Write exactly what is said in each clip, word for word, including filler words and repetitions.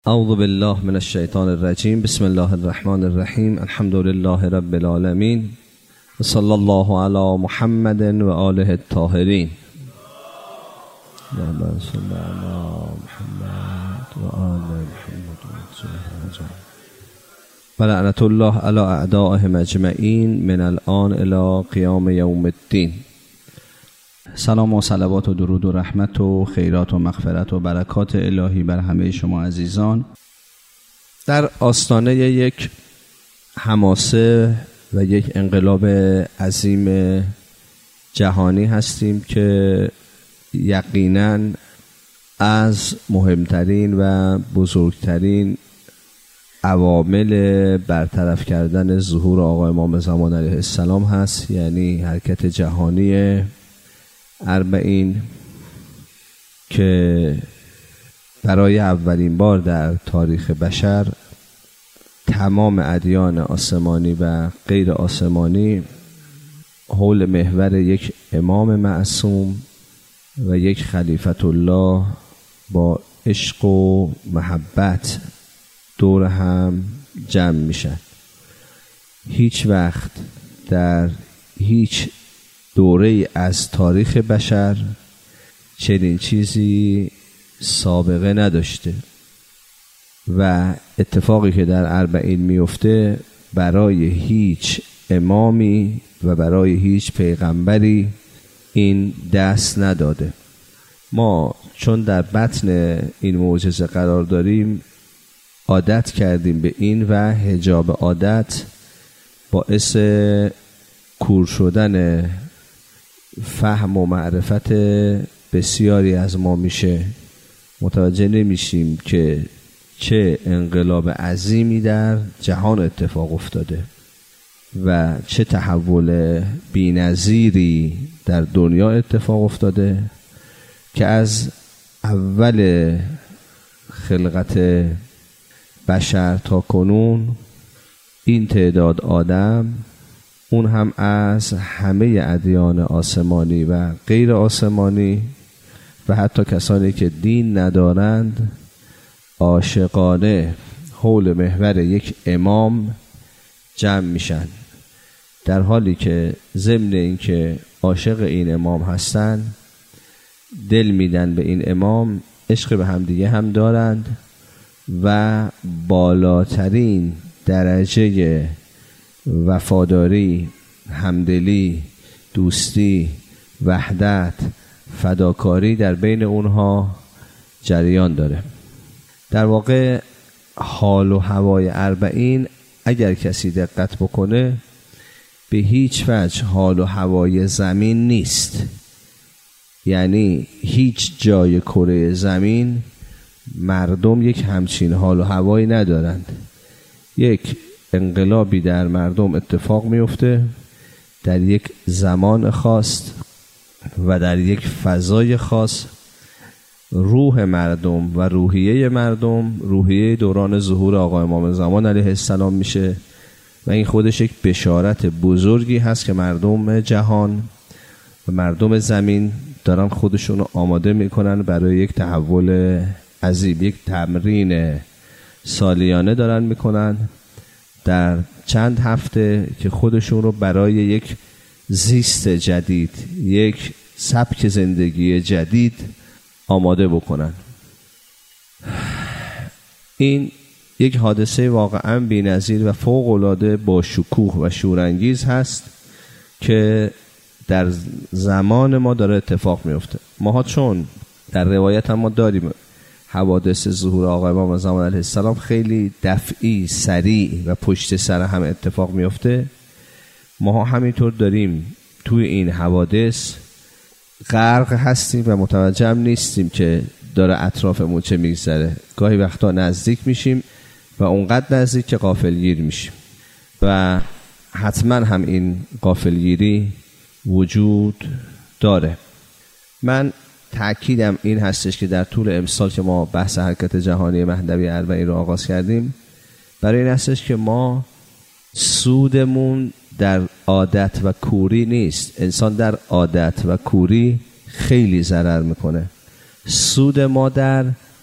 اعوذ بالله من الشیطان الرجیم. بسم الله الرحمن الرحیم. الحمد لله رب العالمین و صلی الله علی محمد و آله الطاهرین. اللهم صل علی محمد و آل محمد و لعنت الله علی اعدائهم اجمعین من الان الی قیام یوم الدین. سلام و صلوات و درود و رحمت و خیرات و مغفرت و برکات الهی بر همه شما عزیزان. در آستانه یک حماسه و یک انقلاب عظیم جهانی هستیم که یقیناً از مهمترین و بزرگترین عوامل برطرف کردن ظهور آقا امام زمان علیه السلام هست، یعنی حرکت جهانی اربعین که برای اولین بار در تاریخ بشر تمام ادیان آسمانی و غیر آسمانی حول محور یک امام معصوم و یک خلیفت الله با عشق و محبت دور هم جمع میشن. هیچ وقت در هیچ دوره از تاریخ بشر چنین چیزی سابقه نداشته و اتفاقی که در اربعین میفته برای هیچ امامی و برای هیچ پیغمبری این دست نداده. ما چون در بطن این معجزه قرار داریم عادت کردیم به این و حجاب عادت باعث کور شدن فهم و معرفت بسیاری از ما میشه. متوجه نمیشیم که چه انقلاب عظیمی در جهان اتفاق افتاده و چه تحول بی‌نظیری در دنیا اتفاق افتاده که از اول خلقت بشر تا کنون این تعداد آدم، اون هم از همه ادیان آسمانی و غیر آسمانی و حتی کسانی که دین ندارند، عاشقانه حول محور یک امام جمع میشن، در حالی که ضمن این که عاشق این امام هستن دل میدن به این امام، عشق به همدیگه هم دارند و بالاترین درجه وفاداری، همدلی، دوستی، وحدت، فداکاری در بین اونها جریان داره. در واقع حال و هوای اربعین اگر کسی دقت بکنه به هیچ وجه حال و هوای زمین نیست. یعنی هیچ جای کره زمین مردم یک همچین حال و هوایی ندارند. یک انقلابی در مردم اتفاق میفته در یک زمان خاص و در یک فضای خاص. روح مردم و روحیه مردم روحیه دوران ظهور آقا امام زمان علیه السلام میشه و این خودش یک بشارت بزرگی هست که مردم جهان و مردم زمین دارن خودشون رو آماده میکنن برای یک تحول عظیم. یک تمرین سالیانه دارن میکنن در چند هفته که خودشون رو برای یک زیست جدید، یک سبک زندگی جدید آماده بکنن. این یک حادثه واقعا بی‌نظیر و فوق‌العاده با شکوه و شورانگیز هست که در زمان ما داره اتفاق میفته. ماها چون در روایت هم ما داریم حوادث ظهور آقا امام زمان علیه السلام خیلی دفعی، سریع و پشت سر هم اتفاق میفته، ما همینطور داریم توی این حوادث غرق هستیم و متوجه هم نیستیم که داره اطرافمون چه میگذره. گاهی وقتا نزدیک میشیم و اونقدر نزدیک که غافلگیر میشیم و حتما هم این غافلگیری وجود داره. من تأکیدم این هستش که در طول امسال که ما بحث حرکت جهانی مهدوی اربعین رو آغاز کردیم، برای این هستش که ما سودمون در عادت و کوری نیست. انسان در عادت و کوری خیلی ضرر میکنه. سود ما در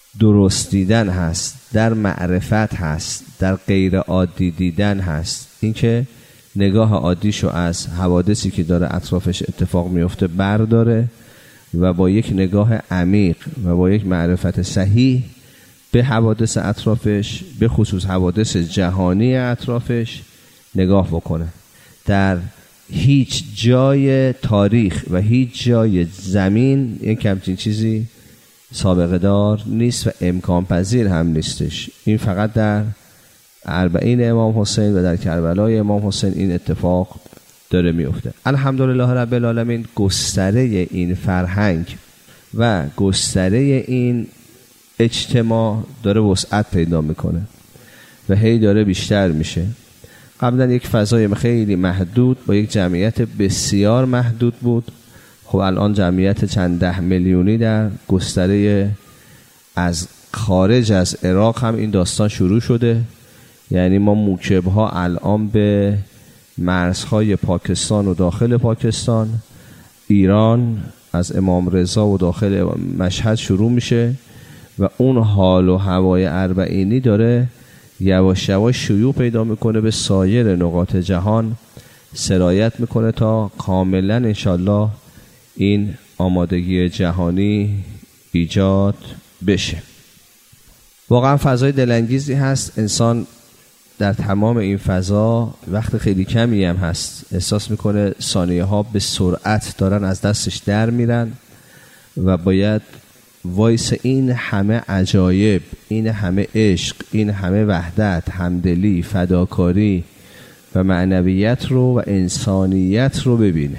درست دیدن هست، در معرفت هست، در غیر عادی دیدن هست. اینکه نگاه عادیشو از حوادثی که داره اطرافش اتفاق میفته برداره و با یک نگاه عمیق و با یک معرفت صحیح به حوادث اطرافش، به خصوص حوادث جهانی اطرافش نگاه بکنه. در هیچ جای تاریخ و هیچ جای زمین یک همچین چیزی سابقه دار نیست و امکان پذیر هم نیستش. این فقط در اربعین امام حسین و در کربلای امام حسین این اتفاق داره میفته. الحمدلله رب العالمین گستره این فرهنگ و گستره این اجتماع داره وسعت پیدا میکنه و هی داره بیشتر میشه. قبلا یک فضای خیلی محدود با یک جمعیت بسیار محدود بود. خب الان جمعیت چند ده میلیونی در گستره از خارج از عراق هم این داستان شروع شده. یعنی ما موکب‌ها الان به مرزهای پاکستان و داخل پاکستان، ایران از امام رضا و داخل مشهد شروع میشه و اون حال و هوای اربعینی داره یواش یواش شیوع پیدا میکنه به سایر نقاط جهان، سرایت میکنه تا کاملا انشالله این آمادگی جهانی ایجاد بشه. واقعا فضای دلانگیزی هست. انسان در تمام این فضا وقت خیلی کمی هم هست، احساس میکنه ثانیه ها به سرعت دارن از دستش در میرن و باید وایس این همه عجایب، این همه عشق، این همه وحدت، همدلی، فداکاری و معنویت رو و انسانیت رو ببینه.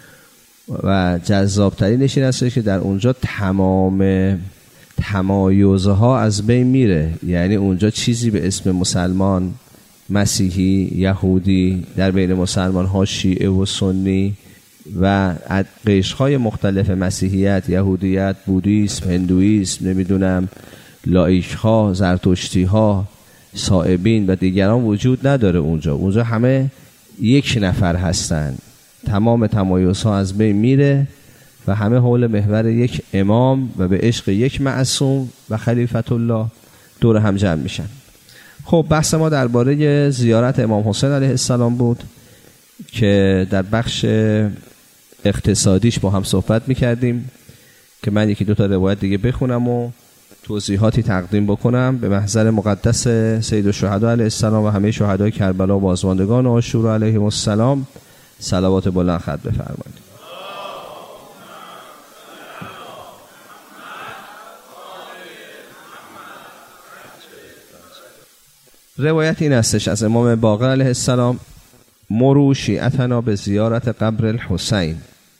و جذابترینش این است که در اونجا تمام تمایزها از بین میره. یعنی اونجا چیزی به اسم مسلمان، مسیحی، یهودی، در بین مسلمان ها شیعه و سنی و قشرهای مختلف مسیحیت، یهودیت، بودیسم، هندویسم، نمیدونم لایک ها، زرتشتی ها، صائبین و دیگران وجود نداره. اونجا اونجا همه یک نفر هستن. تمام تمایزها از بین میره و همه حول محور یک امام و به عشق یک معصوم و خلیفت الله دور هم جمع میشن. خب بحث ما درباره زیارت امام حسین علیه السلام بود که در بخش اقتصادیش با هم صحبت میکردیم که من یکی دو تا روایت دیگه بخونم و توضیحاتی تقدیم بکنم به محضر مقدس سید الشهدا علیه السلام و همه شهدای کربلا و بازماندگان عاشورا علیهم السلام صلوات بلند ختم بفرمایید. روایت این استش از امام باقر علیه السلام: مرو شیعتنا به زیارت قبر الحسین،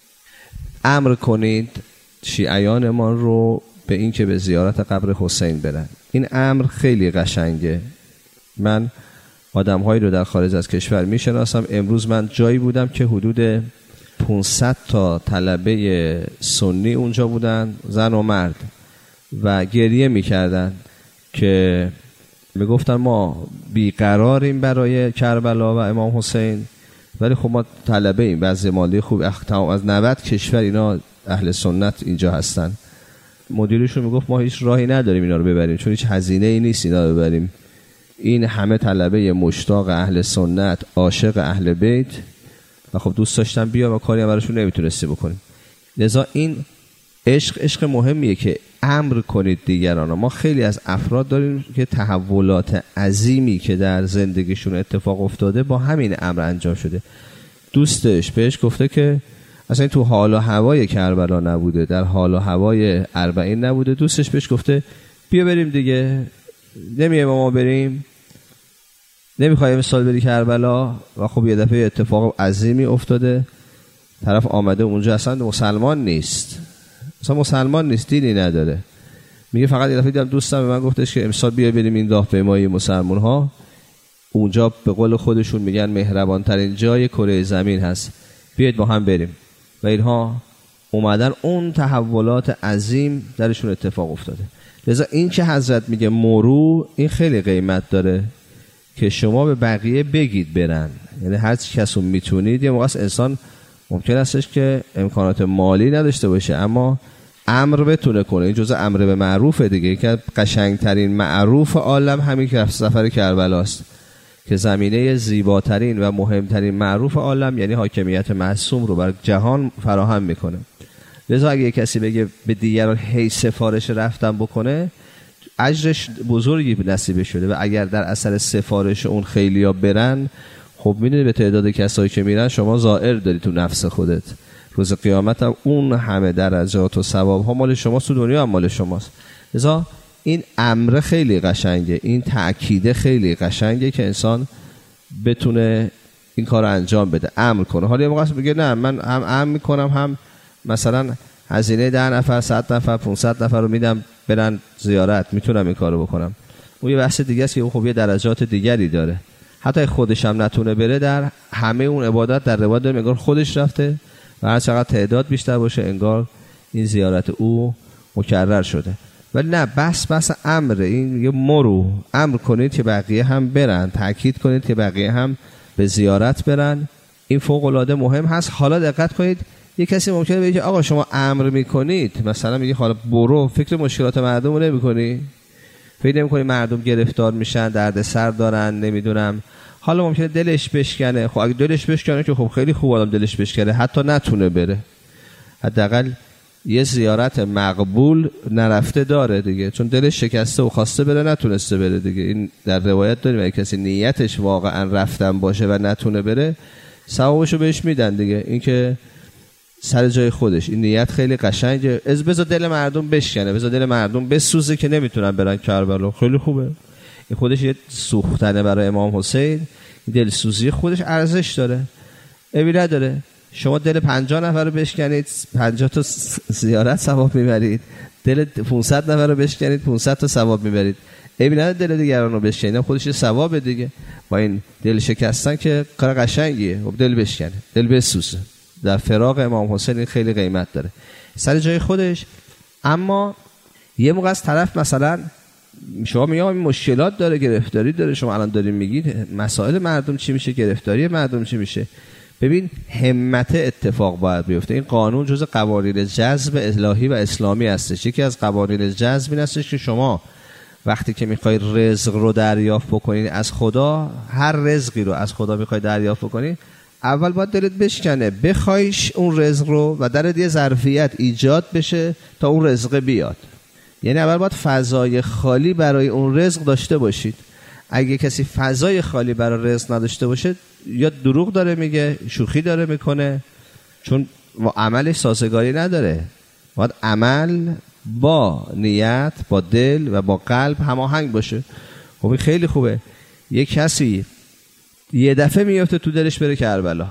امر کنید شیعیانمان رو به این که به زیارت قبر حسین برن. این امر خیلی قشنگه. من آدم هایی رو در خارج از کشور میشناسم. امروز من جایی بودم که حدود پانصد تا طلبه سنی اونجا بودن، زن و مرد، و گریه میکردن که میگفتن ما بیقراریم برای کربلا و امام حسین، ولی خب ما طلبه ایم، بعضی مالی خوب اختام از نود کشور اینا اهل سنت اینجا هستن. مدیرشون میگفت ما هیچ راهی نداریم اینا رو ببریم، چون هیچ هزینه ای نیست اینا رو ببریم. این همه طلبه مشتاق اهل سنت، عاشق اهل بیت و خب دوست داشتن بیا و کاری هم براشون نمیتونستی بکنیم. لذا این عشق عشق مهمیه که امر کنید دیگران. ما خیلی از افراد داریم که تحولات عظیمی که در زندگیشون اتفاق افتاده با همین امر انجام شده. دوستش بهش گفته که اصلا تو حال و هوای کربلا نبوده، در حال و هوای اربعین نبوده. دوستش بهش گفته بیا بریم دیگه، نمیه ما بریم، نمیخوای مثال بری کربلا. و خب یه دفعه اتفاق عظیمی افتاده، طرف آمده اونجا اصلا مسلمان نیست، اصلا مسلمان نیست، دینی نداره. میگه فقط یه دفعه دیدم دوستم به من گفتش که امسال بیا بریم این راهپیمایی مسلمان ها، اونجا به قول خودشون میگن مهربان ترین جای کره زمین هست، بیاید با هم بریم. و اینها اومدن، اون تحولات عظیم درشون اتفاق افتاده. لذا این که حضرت میگه مرو، این خیلی قیمت داره که شما به بقیه بگید برن. یعنی هر کسو میتونید. یه موقع انسان ممکن استش که امکانات مالی نداشته باشه، اما امر بتونه کنه. این جزء امر به معروفه دیگه. یکی از قشنگترین معروف عالم همین که سفر کربلاست که زمینه زیباترین و مهمترین معروف عالم یعنی حاکمیت معصوم رو بر جهان فراهم میکنه. لذا اگه کسی بگه به دیگران هی سفارش رفتن بکنه، اجرش بزرگی نصیب شده و اگر در اثر سفارش اون خیلیا برن، خب میدونی به تعداد کسایی که میرن شما زائر داری تو نفس خودت. روز قیامت هم اون همه درجات و ثواب ها مال شماست، تو دنیا هم مال شماست. لذا این امر خیلی قشنگه، این تأکید خیلی قشنگه که انسان بتونه این کار رو انجام بده، امر کنه. حالا یه موقع بگه نه من هم امر میکنم هم مثلا هزینه ده نفر، صد نفر، پانصد نفر رو میدم برن زیارت، میتونم این کارو بکنم. اون یه بحث دیگه است که خب یه درجات دیگری داره. حتی خودش هم نتونه بره، در همه اون عبادت در روایت داریم انگار خودش رفته و هر چقدر تعداد بیشتر باشه انگار این زیارت او مکرر شده. ولی نه، بس بس امر، این یه مرو امر کنید که بقیه هم برن، تاکید کنید که بقیه هم به زیارت برن. این فوق العاده مهم هست. حالا دقت کنید، یه کسی ممکنه بگه آقا شما امر میکنید، مثلا میگه حالا برو، فکر مشکلات مردم رو نمیکنی؟ فکر نمیکنی مردم گرفتار میشن، درد سر دارن، نمیدونم. حالا ممکنه دلش بشکنه. خب اگه دلش بشکنه که خب خیلی خوب، آدم دلش بشکنه حتی نتونه بره، حداقل یه زیارت مقبول نرفته داره دیگه، چون دلش شکسته و خواسته بره نتونسته بره دیگه. این در روایت داریم اگه کسی نیتش واقعا رفتن باشه و نتونه بره، ثوابشو بهش میدن دیگه. این که سر جای خودش، این نیت خیلی قشنگه. از بذار دل مردم بشکنه، بذار دل مردم بسوزه که نمیتونن برن کربلا، خیلی خوبه. این خودش یه سوختنه برای امام حسین. این دلسوزی خودش ارزش داره، عیبی نداره. شما دل پنجاه نفر رو بشکنید، پنجاه تا زیارت ثواب میبرید. دل پانصد نفر رو بشکنید، پانصد تا ثواب میبرید. عیبی نداره دل دیگران رو بشکنید، خودش یه ثواب دیگه. با این دل شکستن که کار قشنگیه. خب دل بشکنه، دل بسوزه. در فراق امام حسین این خیلی قیمت داره، سر جای خودش. اما یه موقع از طرف مثلا شما میگم این مشکلات داره، گرفتاری داره، شما الان دارین میگید مسائل مردم چی میشه، گرفتاری مردم چی میشه. ببین همت اتفاق باید بیفته. این قانون جز قوانین جذب الهی و اسلامی هستش. یکی از قوانین جذب این هستش که شما وقتی که میخوای رزق رو دریافت بکنید از خدا، هر رزقی رو از خدا میخوای دریافت بکنید، اول باید دلت بشکنه بخوایش اون رزق رو و درت یه ظرفیت ایجاد بشه تا اون رزق بیاد. یعنی اول باید فضای خالی برای اون رزق داشته باشید. اگه کسی فضای خالی برای رزق نداشته باشه، یا دروغ داره میگه، شوخی داره میکنه، چون عملش سازگاری نداره. باید عمل با نیت، با دل و با قلب هماهنگ باشه. خب این خیلی خوبه. یک کسی یه دفعه میفته تو دلش بره کربلا.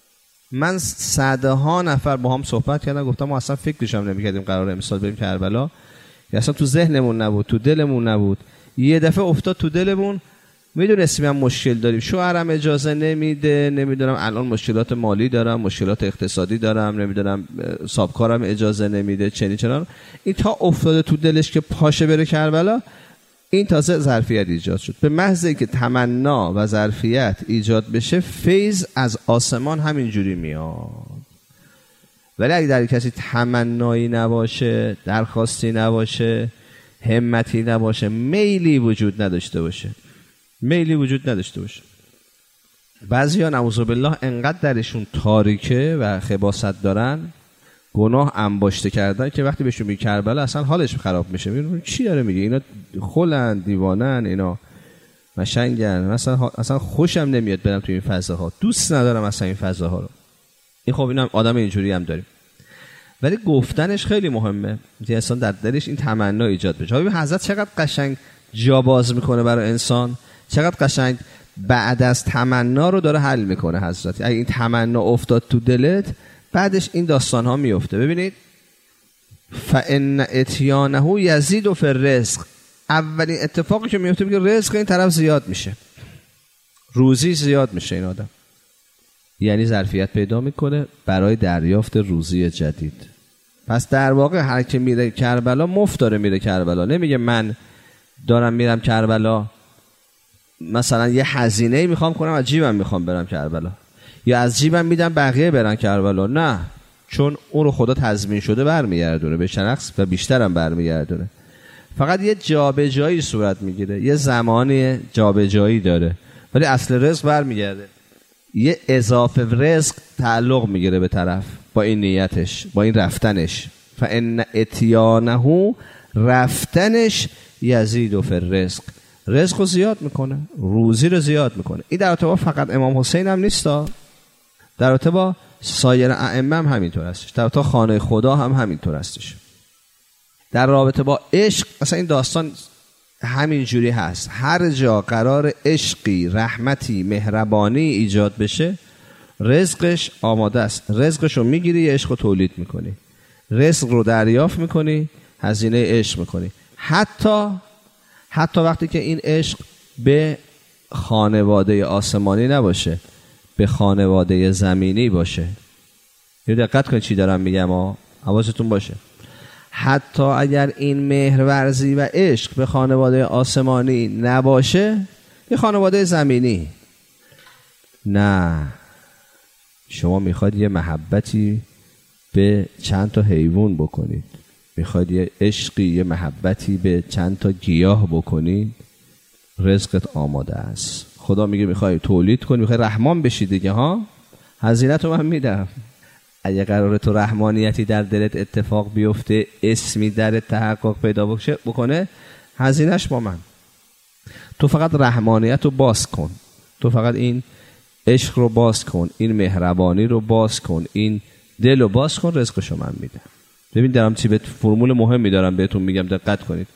من صده ها نفر با هم صحبت کردم، گفتم ما اصلا فکرش هم نمی‌کردیم قراره امسال بریم کربلا، یا اصلا تو ذهنمون نبود، تو دلمون نبود. یه دفعه افتاد تو دلمون. میدونستیم هم مشکل داریم، شوهرم اجازه نمیده، نمیدونم الان مشکلات مالی دارم، مشکلات اقتصادی دارم، نمیدونم صاحبکارم اجازه نمیده، چنین چنان. این تا افتاده تو دلش که پاشه بره کربلا، این تازه ظرفیت ایجاد شد. به محض اینکه تمنا و ظرفیت ایجاد بشه، فیض از آسمان همینجوری میاد. ولی اگه در کسی تمنایی نباشه، درخواستی نباشه، همتی نباشه، میلی وجود نداشته باشه، میلی وجود نداشته باشه، بعضیا نعوذ بالله انقدر درشون تاریکه و خباثت دارن، گناه انباشته کردن، که وقتی بهشون میگه کربلا اصلا حالش خراب میشه. میگن چی داره میگه، اینا خلن، دیوانن، اینا مشنگن، مثلا اصلا خوشم نمیاد برم تو این فضاها، دوست ندارم اصلا این فضاها رو. این خب اینا آدم اینجوری هم داریم. ولی گفتنش خیلی مهمه که انسان در دلش این تمنا ایجاد بشه. ببین حضرت چقدر قشنگ جا باز میکنه برای انسان، چقدر قشنگ بعد از تمنا رو داره حل میکنه حضرت. اگه این تمنا افتاد تو دلت، بعدش این داستان ها میفته. ببینید فان اتیانه یزید فی الرزق، اولین اتفاقی که میفته میگه رزق این طرف زیاد میشه، روزی زیاد میشه این آدم، یعنی ظرفیت پیدا میکنه برای دریافت روزی جدید. پس در واقع هر کی میره کربلا مفت داره میره کربلا. نمیگه من دارم میرم کربلا مثلا یه هزینه میخوام کنم از جیبم میخوام برم کربلا، یا از جیبم میدم بقیه برن کربلا. نه، چون اون رو خدا تضمین شده برمیگردونه به شخص و بیشتر هم برمیگردونه. فقط یه جابجایی صورت میگیره، یه زمانی جابجایی داره، ولی اصل رزق برمیگرده. یه اضافه رزق تعلق میگیره به طرف با این نیتش، با این رفتنش. فان اتیانه، رفتنش یزید فی الرزق، رزق رو زیاد میکنه، روزی رو زیاد میکنه. این در رابطه با فقط امام حسین هم نیستا، در رابطه با سایر ائمه هم همینطور هستش، در رابطه خانه خدا هم همینطور هستش. در رابطه با عشق مثلا این داستان همین جوری هست. هر جا قرار عشقی، رحمتی، مهربانی ایجاد بشه، رزقش آماده است. رزقش رو میگیری، یه عشق رو تولید میکنی، رزق رو دریافت میکنی، هزینه عشق میکنی. حتی حتی وقتی که این عشق به خانواده آسمانی نباشه، به خانواده زمینی باشه. یه دقت کنید چی دارم میگم ها، حواستون باشه. حتی اگر این مهرورزی و عشق به خانواده آسمانی نباشه، یه خانواده زمینی، نه، شما میخواد یه محبتی به چند تا حیوان بکنید، میخواد یه عشقی، یه محبتی به چند تا گیاه بکنید، رزقت آماده است. خدا میگه میخوای تولید کنی، میخوای رحمان بشی دیگه ها، هزینه تو من میدم. اگه قراره تو رحمانیتی در دلت اتفاق بیفته، اسمی در تحقق پیدا بکنه، هزینهش با من. تو فقط رحمانیت رو باز کن، تو فقط این عشق رو باز کن، این مهربانی رو باز کن، این دل رو باز کن، رزقشو من میدم. ببین دارم چی به فرمول مهمی دارم بهتون میگم، دقت کنید.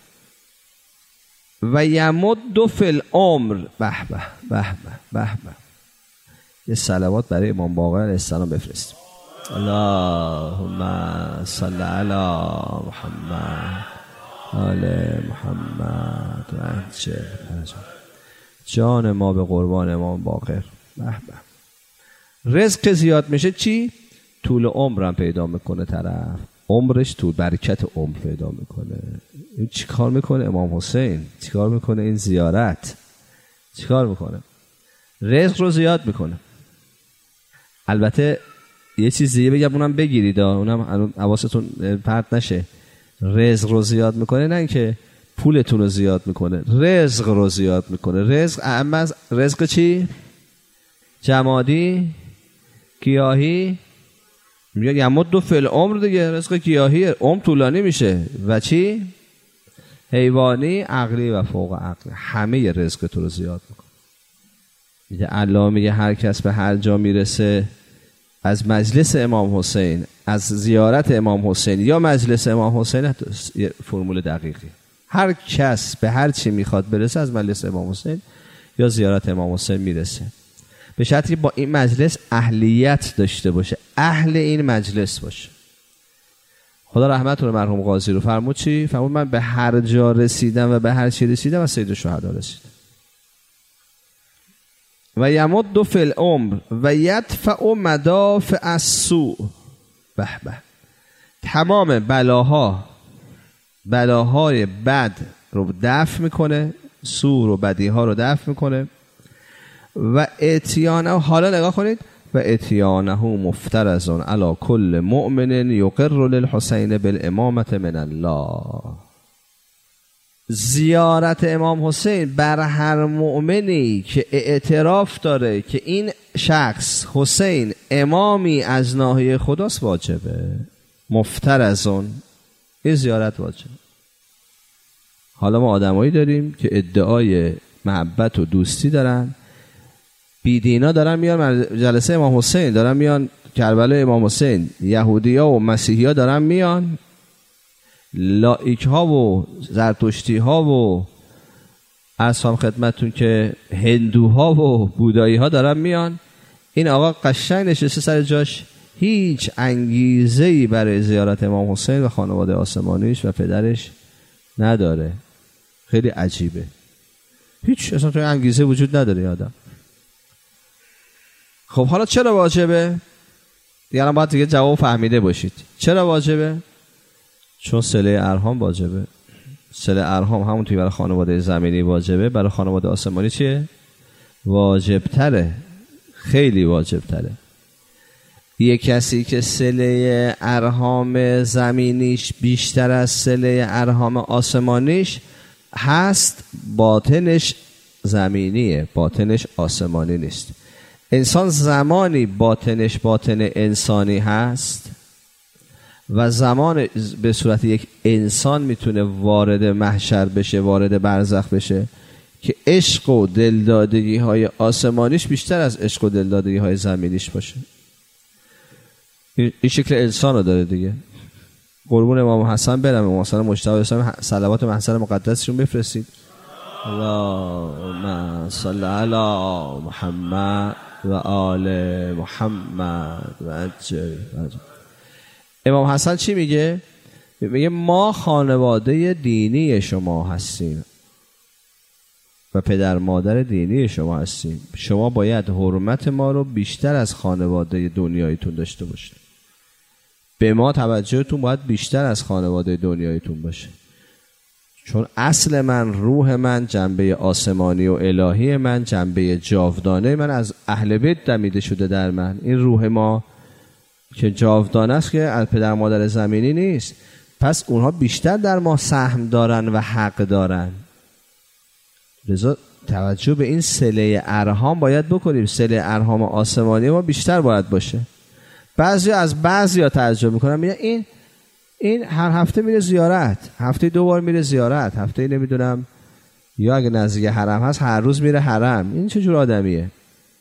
و یمد فی العمر، به به به به به. یه صلوات برای امام باقر علیه السلام بفرستیم. اللهم صل علی محمد آل محمد و عجل جان ما به قربان امام باقر. به به. رزق زیاد میشه چی؟ طول عمرم پیدا میکنه طرف، عمرش تو برکت عمر پیدا میکنه. این چی کار میکنه امام حسین؟ چی کار میکنه این زیارت؟ چی کار میکنه؟ رزق رو زیاد میکنه. البته یه چیز دیگه بگم اونم بگیرید، اونم حواستون پرت نشه. رزق رو زیاد میکنه، نه اینکه پولتون رو زیاد میکنه، رزق رو زیاد میکنه. رزق اما از رزق چی؟ جمادی، گیاهی. میگه یمد فی العمر دیگه، رزق گیاهی، عمر طولانی میشه. و چی؟ حیوانی، عقلی و فوق عقلی، همه رزق تو رو زیاد میکنه. میگه الله میگه هر کس به هر جا میرسه، از مجلس امام حسین، از زیارت امام حسین یا مجلس امام حسین، یه فرمول دقیقی، هر کس به هر چی میخواد برسه از مجلس امام حسین یا زیارت امام حسین میرسه، به شرطی که با این مجلس اهلیت داشته باشه، اهل این مجلس باشه. خدا رحمت کنه مرحوم قاضی رو، فرمود چی؟ فرمود من به هر جا رسیدم و به هر چی رسیدم و سید الشهدا رسیدم. و یمد فی العمر و یدفع مدافع السوء، به به. تمام بلاها، بلاهای بد رو دفع میکنه، سوء رو، بدی ها رو دفع میکنه. و اتیانه، حالا نگاه کنید، و اتیانه مفترض علی کل مؤمن یقر للحسین بالامامه من الله. زیارت امام حسین بر هر مؤمنی که اعتراف داره که این شخص حسین امامی از ناحیه خداست واجبه. مفترضون، این زیارت واجبه. حالا ما آدمایی داریم که ادعای محبت و دوستی دارن، بیدینا دارن میان جلسه امام حسین، دارن میان کربلای امام حسین، یهودی ها و مسیحی ها دارن میان، لائک ها و زرتشتی ها و اصحاب خدمتون که هندوها و بودایی ها دارن میان. این آقا قشنگ نشسته سر جاش، هیچ انگیزه‌ای برای زیارت امام حسین و خانواده آسمانیش و پدرش نداره. خیلی عجیبه، هیچ اصلا توی انگیزه وجود نداره آدم. خب حالا چرا واجبه؟ دیگه باید دیگه جواب فهمیده باشید. چرا واجبه؟ چون صله ارحام واجبه. صله ارحام همون توی برای خانواده زمینی واجبه، برای خانواده آسمانی چیه؟ واجب تره، خیلی واجب تره. یک کسی که صله ارحام زمینیش بیشتر از صله ارحام آسمانیش هست، باطنش زمینیه، باطنش آسمانی نیست. انسان زمانی باطنش باطن انسانی هست و زمان به صورت یک انسان میتونه وارد محشر بشه، وارد برزخ بشه که عشق و دلدادگی های آسمانیش بیشتر از عشق و دلدادگی های زمینیش باشه. این شکل انسان رو داره دیگه. قربون امام حسن برم، امام حسن مجتبی اسلامی صلوات محسن مقدسشون بفرستید. اللهم صل علی محمد و آل محمد و عجل. امام حسن چی میگه؟ میگه ما خانواده دینی شما هستیم و پدر مادر دینی شما هستیم. شما باید حرمت ما رو بیشتر از خانواده دنیاییتون داشته باشید. به ما توجهتون باید بیشتر از خانواده دنیاییتون باشه، چون اصل من، روح من، جنبه آسمانی و الهی من، جنبه جاودانه من از اهل بیت دمیده شده در من. این روح ما که جاودانه است که از پدر مادر زمینی نیست، پس اونها بیشتر در ما سهم دارن و حق دارن. لذا توجه به این صله ارحام باید بکنیم. صله ارحام آسمانی ما بیشتر باید باشه. بعضی از بعضی ها تعجب میکنن، میگن این این هر هفته میره زیارت، هفته دو بار میره زیارت، هفته نمیدونم، یا اگه نزدیک حرم هست هر روز میره حرم. این چه جور آدمیه؟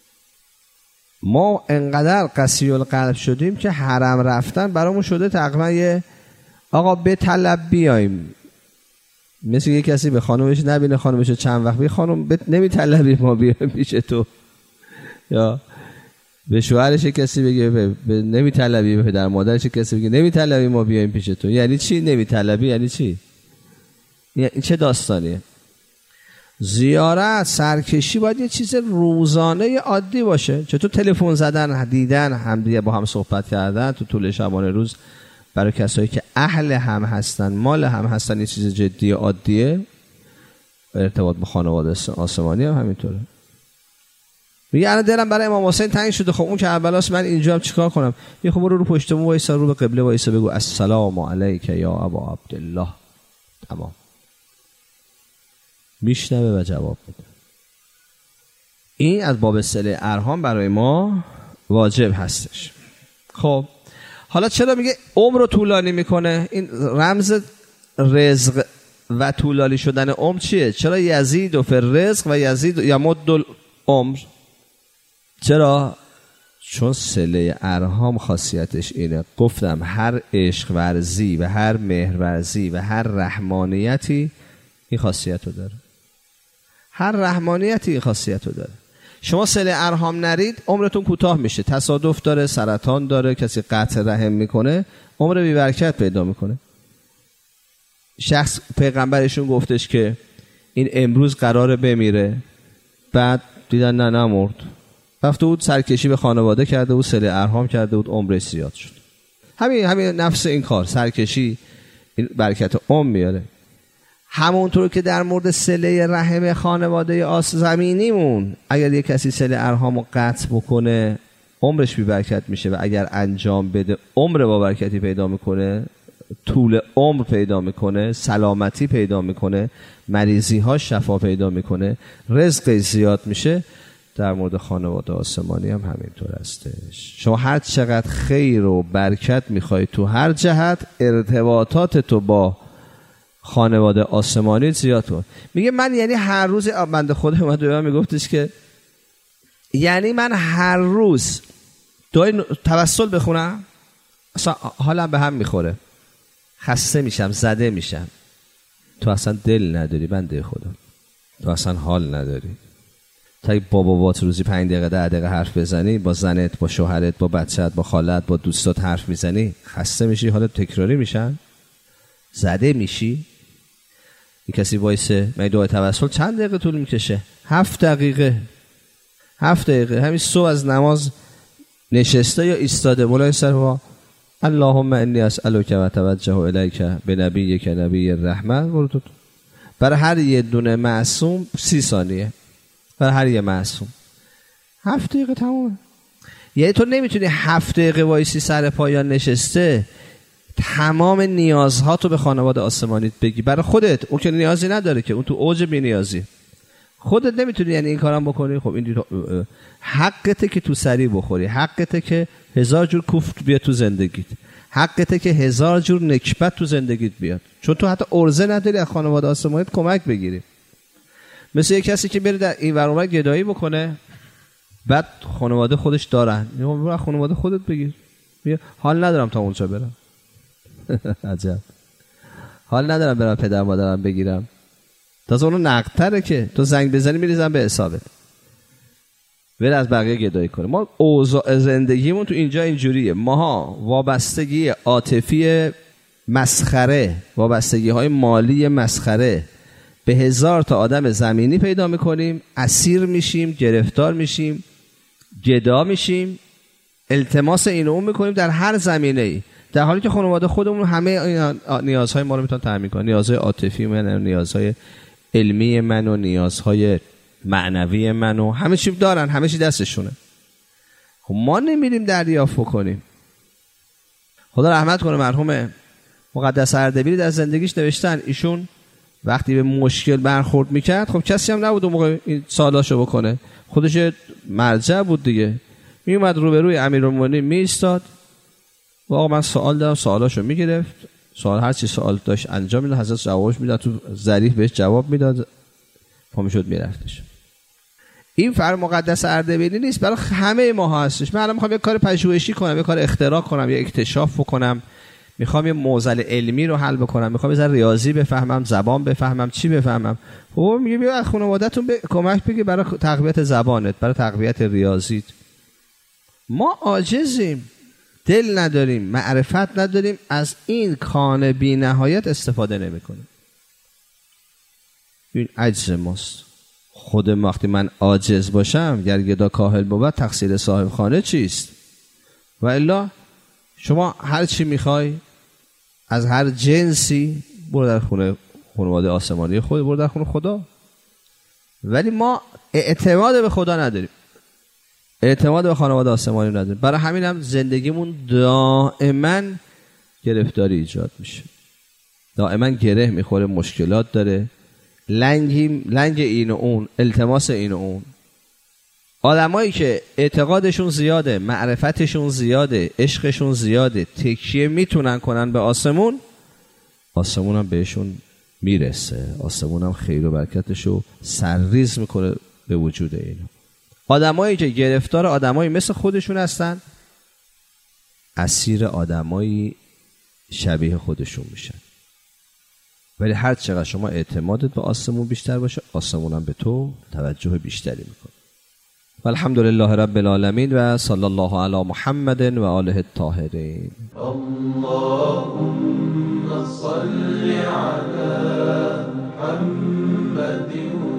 ما انقدر قسی القلب شدیم که حرم رفتن برامون شده تقریبا یه آقا به طلب بیایم. مثل یه کسی به خانومش نبینه خانومش چند وقت بگه خانم نمیطلبی ما بیایم پیش تو، یا به شوهرش کسی بگه به, به نمیطلبی، به پدر مادرش کسی بگه نمیطلبی ما بیایم پیش تو. یعنی چی نمیطلبی؟ یعنی چی؟ این چه داستانیه؟ زیارت، سرکشی باید یه چیز روزانه عادی باشه. چطور تلفن زدن، دیدن، همدیگه با هم صحبت کردن تو طول شبانه روز برای کسایی که اهل هم هستن، مال هم هستن، یه چیز جدی عادیه. ارتباط با خانواده آسمانی هم همینطوره. میگه الان دلم برای امام حسین تنگ شده، خب اون کربلاست، من اینجا هم چیکار کنم؟ یه خب برو رو پشت بوم وایسا، رو به قبله وایسا، بگو السلام علیک یا ابا عبدالله. تمام. میشنوه و جواب میده. این از باب صله ارحام برای ما واجب هستش. خب حالا چرا میگه عمر رو طولانی میکنه؟ این رمز رزق و طولانی شدن عمر چیه؟ چرا یزید و فر رزق و یزید و یمد العمر؟ چرا؟ چون صله ارحام خاصیتش اینه. گفتم هر عشق ورزی و هر مهر ورزی و هر رحمانیتی این خاصیت رو داره. هر رحمانیتی این خاصیت رو داره. شما صله ارحام نرید عمرتون کوتاه میشه. تصادف داره، سرطان داره، کسی قطع رحم میکنه عمر بی برکت پیدا میکنه. شخص پیغمبرشون گفتش که این امروز قراره بمیره، بعد دیدن نه نمرد، رفته بود سرکشی به خانواده کرده بود، صله ارحام کرده بود، عمرش زیاد شد. همین همین نفس این کار، سرکشی این برکت عمر میاره. همونطور که در مورد صله رحم خانواده آس زمینیمون اگر یک کسی صله ارحامو قطع بکنه عمرش بی برکت میشه و اگر انجام بده عمر با برکتی پیدا میکنه، طول عمر پیدا میکنه، سلامتی پیدا میکنه، مریضی ها شفا پیدا میکنه، رزق زیاد میشه. در مورد خانواده آسمانی هم همینطور هستش. شما هر چقدر خیر و برکت میخوای تو هر جهت، ارتباطات تو با خانواده آسمانی زیاد کن. میگه من یعنی هر روز، بنده خدا اومد به من میگفتش که یعنی من هر روز دعای توسل بخونم اصلا حالم به هم میخوره، خسته میشم، زده میشم. تو اصلا دل نداری بنده خدا، تو اصلا حال نداری. تا با بابات روزی پنج دقیقه ده دقیقه حرف بزنی، با زنت، با شوهرت، با بچت، با خالت، با دوستات حرف میزنی، خسته میشی، حالت تکراری میشن، زده میشی. این کسی وایسه من دعای توسل چند دقیقه طول میکشه؟ هفت دقیقه. هفت دقیقه همین صبح از نماز نشسته یا ایستاده مولای سر با اللهم انی اسألک و توجه الیک بنبیک نبی الرحمه. برای هر یه دونه معصوم سی ثانیه، برای هر یه معصوم هفت دقیقه تمومه. یعنی تو نمیتونی هفت دقیقه وایسی سر پایان نشسته تمام نیازها تو به خانواده آسمانیت بگی برای خودت. اون که نیازی نداره که، اون تو اوج بی نیازی. خودت نمیتونی یعنی این کارم بکنی. خب این حقته که تو سری بخوری، حقته که هزار جور کوفت بیاد تو زندگیت، حقته که هزار جور نکبت تو زندگیت بیاد، چون تو حتی ارزه نداری از خانواده آسمانیت کمک بگیری. مثل یک کسی که بره در این ور اونور گدایی بکنه، بعد خانواده خودش دارن، میگم برو خانواده خودت بگیر. میگه حال ندارم تا اونجا برم. عجب. حال ندارم برم پدر مادرم بگیرم. تازه اونو نقدتره که تو زنگ بزنی میریزن به حسابت. بره از بقیه گدایی کنه. ما اوضاع زندگیمون تو اینجا اینجوریه. ماها وابستگی عاطفی مسخره، وابستگی های مالی مسخره به هزار تا آدم زمینی پیدا میکنیم، اسیر میشیم، گرفتار میشیم، گدا میشیم، التماس این اون میکنیم در هر زمینه ای، در حالی که خانواده خودمون همه نیازهای ما رو میتونن تامین کنن. نیازهای عاطفی من، نیازهای علمی من و نیازهای معنوی من و همه چی دارن، همه چی دستشونه. خب ما نمیریم دریافت کنیم. خدا رحمت کنه مرحوم مقدس اردبیلی در زندگیش نوشتن ایشون وقتی به مشکل برخورد میکرد، خب کسی هم نبود اون موقع این سوالاشو بکنه، خودش مرجع بود دیگه، میومد روبروی امیرالمومنین میایستاد، واقعا من سوال دارم، سوالاشو میگرفت، سوال هر چی سوال داشت انجام میداد، حضرت جوابش میداد، تو ظریف بهش جواب میداد، پا میشد میرفتش. این فر مقدس اردبیلی نیست، برای همه ما هستش. من الان میخوام یه کار پژوهشی کنم، یه کار اختراع کنم، یه اکتشاف بکنم، میخوام یه معضل علمی رو حل بکنم، میخوام یه ذره ریاضی بفهمم، زبان بفهمم، چی بفهمم. خب میگه بیا از خانواده‌تون ب... کمک بگیر برای تقویت زبانت، برای تقویت ریاضیت. ما عاجزیم، دل نداریم، معرفت نداریم، از این کان بی نهایت استفاده نمیکنیم. این عجز ماست. خود وقتی من عاجز باشم، گر گدا کاهل بود، تقصیر صاحب خانه چیست؟ و الا شما هر چی میخوای از هر جنسی برو در خونه خانواده آسمانی خود، برو در خونه خدا. ولی ما اعتماد به خدا نداریم، اعتماد به خانواده آسمانی نداریم. برای همین هم زندگیمون دائما گرفتاری ایجاد میشه، دائما گره میخوره، مشکلات داره، لنگی لنگ این و اون، التماس این و اون. آدمایی که اعتقادشون زیاده، معرفتشون زیاده، عشقشون زیاده، تکیه میتونن کنن به آسمون، آسمون هم بهشون میرسه، آسمون هم خیر و برکتشو سرریز میکنه به وجود اینو. آدمایی که گرفتار آدمایی مثل خودشون هستن، اسیر آدمایی شبیه خودشون میشن. ولی هر چقدر شما اعتمادت به آسمون بیشتر باشه، آسمون هم به تو توجه بیشتری میکنه. والحمدلله رب العالمین و صلی الله علی محمد و آله الطاهرین. اللهم صل علی محمد